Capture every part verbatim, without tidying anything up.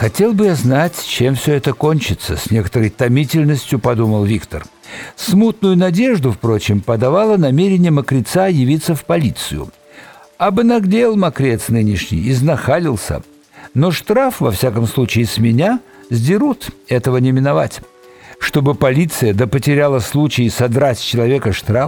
«Хотел бы я знать, чем все это кончится», — с некоторой томительностью подумал Виктор. Смутную надежду, впрочем, подавало намерение мокреца явиться в полицию. Обнаглел мокрец нынешний, изнахалился. Но штраф, во всяком случае, с меня сдерут, этого не миновать. Чтобы полиция да потеряла случай содрать с человека штраф?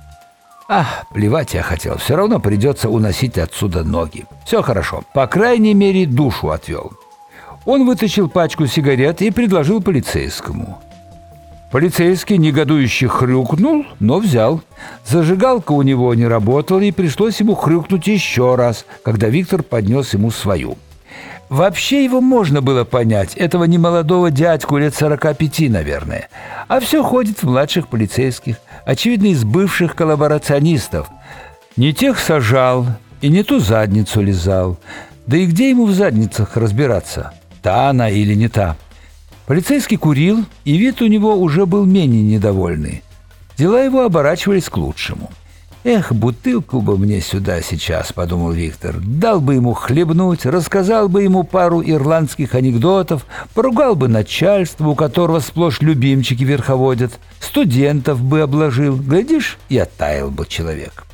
Ах, плевать я хотел, все равно придется уносить отсюда ноги. Все хорошо, по крайней мере, душу отвел. Он вытащил пачку сигарет и предложил полицейскому. Полицейский негодующе хрюкнул, но взял. Зажигалка у него не работала, и пришлось ему хрюкнуть еще раз, когда Виктор поднес ему свою. Вообще его можно было понять, этого немолодого дядьку лет сорока пяти, наверное. А все ходит в младших полицейских, очевидно, из бывших коллаборационистов. Не тех сажал и не ту задницу лизал. Да и где ему в задницах разбираться, та она или не та? Полицейский курил, и вид у него уже был менее недовольный. Дела его оборачивались к лучшему. «Эх, бутылку бы мне сюда сейчас», — подумал Виктор. «Дал бы ему хлебнуть, рассказал бы ему пару ирландских анекдотов, поругал бы начальство, у которого сплошь любимчики верховодят, студентов бы обложил, глядишь, и оттаял бы человек».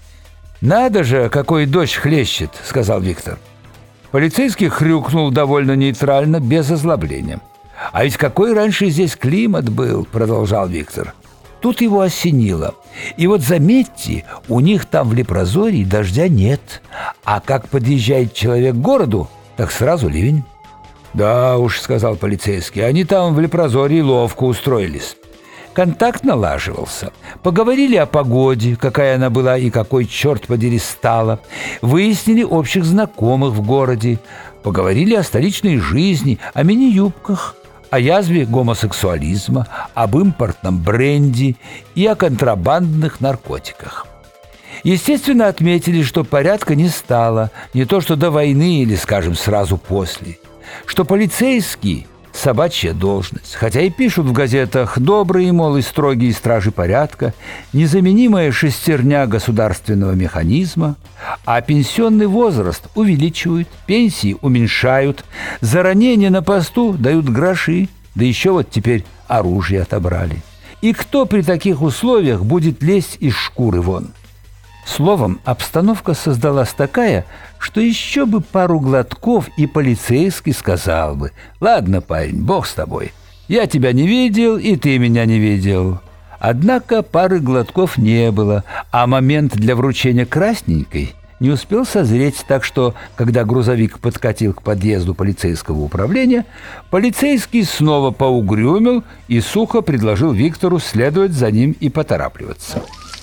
«Надо же, какой дождь хлещет», — сказал Виктор. Полицейский хрюкнул довольно нейтрально, без озлобления. «А ведь какой раньше здесь климат был», — продолжал Виктор. Тут его осенило. И вот заметьте, у них там в Лепрозории дождя нет. А как подъезжает человек к городу, так сразу ливень. «Да уж», — сказал полицейский, — «они там в Лепрозории ловко устроились». Контакт налаживался. Поговорили о погоде, какая она была и какой, черт подери, стала. Выяснили общих знакомых в городе. Поговорили о столичной жизни, о мини-юбках, о язве гомосексуализма, об импортном бренди и о контрабандных наркотиках. Естественно, отметили, что порядка не стало, не то что до войны или, скажем, сразу после, что полицейский – собачья должность, хотя и пишут в газетах добрые, мол, и строгие стражи порядка, незаменимая шестерня государственного механизма, а пенсионный возраст увеличивают, пенсии уменьшают, за ранение на посту дают гроши, да еще вот теперь оружие отобрали. И кто при таких условиях будет лезть из шкуры вон? Словом, обстановка создалась такая, что еще бы пару глотков, и полицейский сказал бы: «Ладно, парень, бог с тобой. Я тебя не видел, и ты меня не видел». Однако пары глотков не было, а момент для вручения красненькой не успел созреть, так что, когда грузовик подкатил к подъезду полицейского управления, полицейский снова поугрюмил и сухо предложил Виктору следовать за ним и поторапливаться.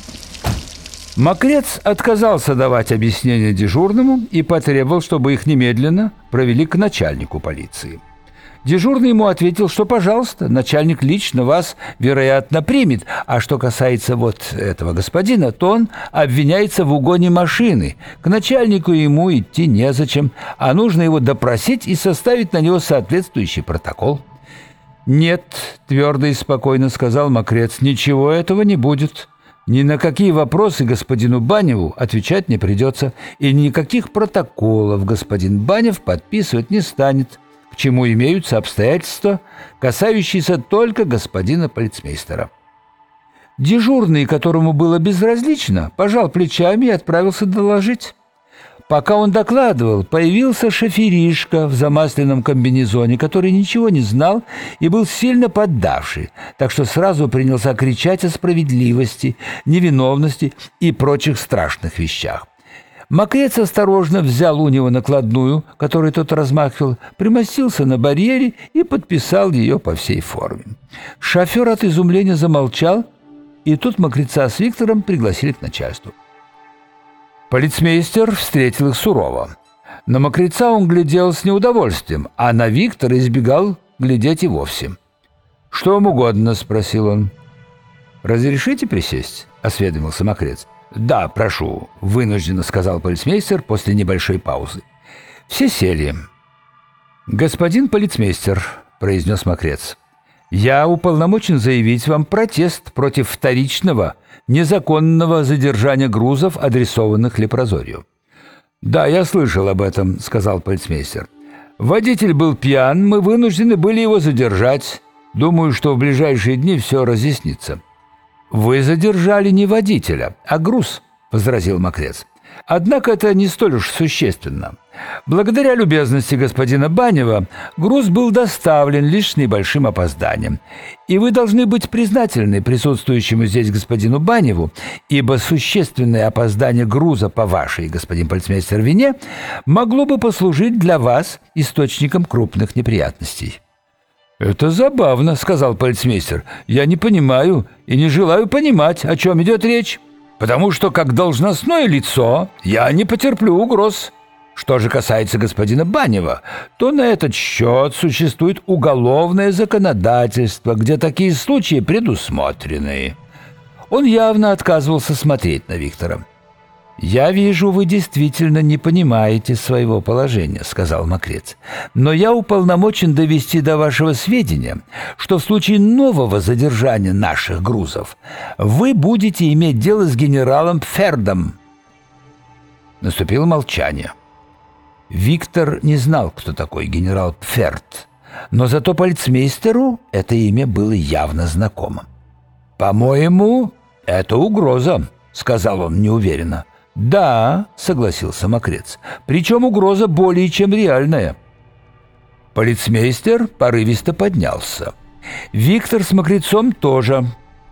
Мокрец отказался давать объяснение дежурному и потребовал, чтобы их немедленно провели к начальнику полиции. Дежурный ему ответил, что, пожалуйста, начальник лично вас, вероятно, примет, а что касается вот этого господина, то он обвиняется в угоне машины. К начальнику ему идти незачем, а нужно его допросить и составить на него соответствующий протокол. «Нет», — твердо и спокойно сказал Мокрец, — «ничего этого не будет. Ни на какие вопросы господину Баневу отвечать не придется, и никаких протоколов господин Банев подписывать не станет, к чему имеются обстоятельства, касающиеся только господина полицмейстера». Дежурный, которому было безразлично, пожал плечами и отправился доложить. Пока он докладывал, появился шоферишка в замасленном комбинезоне, который ничего не знал и был сильно поддавший, так что сразу принялся кричать о справедливости, невиновности и прочих страшных вещах. Мокрец осторожно взял у него накладную, которой тот размахивал, примостился на барьере и подписал ее по всей форме. Шофер от изумления замолчал, и тут Мокреца с Виктором пригласили к начальству. Полицмейстер встретил их сурово. На Мокреца он глядел с неудовольствием, а на Виктора избегал глядеть и вовсе. «Что вам угодно?» — спросил он. «Разрешите присесть?» — осведомился Мокрец. «Да, прошу», — вынужденно сказал полицмейстер после небольшой паузы. Все сели. «Господин полицмейстер», — произнес Мокрец, — «я уполномочен заявить вам протест против вторичного, незаконного задержания грузов, адресованных Лепрозорию». «Да, я слышал об этом», — сказал полицмейстер. Водитель был пьян, мы вынуждены были его задержать. Думаю, что в ближайшие дни все разъяснится». «Вы задержали не водителя, а груз», — возразил Мокрец. «Однако это не столь уж существенно. Благодаря любезности господина Банева груз был доставлен лишь с небольшим опозданием. И вы должны быть признательны присутствующему здесь господину Баневу, ибо существенное опоздание груза по вашей, господин полицмейстер, вине могло бы послужить для вас источником крупных неприятностей». «Это забавно», — сказал полицмейстер. «Я не понимаю и не желаю понимать, о чем идет речь, потому что как должностное лицо я не потерплю угроз. Что же касается господина Банева, то на этот счет существует уголовное законодательство, где такие случаи предусмотрены». Он явно отказывался смотреть на Виктора. «Я вижу, вы действительно не понимаете своего положения», — сказал Мокрец. «Но я уполномочен довести до вашего сведения, что в случае нового задержания наших грузов вы будете иметь дело с генералом Пфердом». Наступило молчание. Виктор не знал, кто такой генерал Пферд, но зато полицмейстеру это имя было явно знакомо. «По-моему, это угроза», — сказал он неуверенно. «Да», — согласился Мокрец, — «причем угроза более чем реальная». Полицмейстер порывисто поднялся. Виктор с Мокрецом тоже.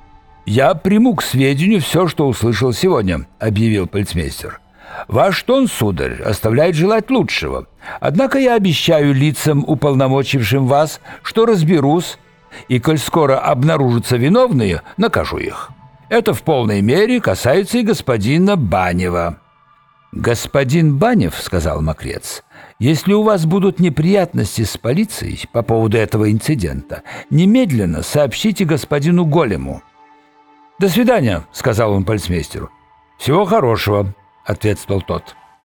«Я приму к сведению все, что услышал сегодня», — объявил полицмейстер. «Ваш тон, сударь, оставляет желать лучшего. Однако я обещаю лицам, уполномочившим вас, что разберусь, и, коль скоро обнаружатся виновные, накажу их. Это в полной мере касается и господина Банева». «Господин Банев, — сказал Мокрец, — если у вас будут неприятности с полицией по поводу этого инцидента, немедленно сообщите господину Голему». «До свидания, — сказал он полицмейстеру. «Всего хорошего, — ответствовал тот.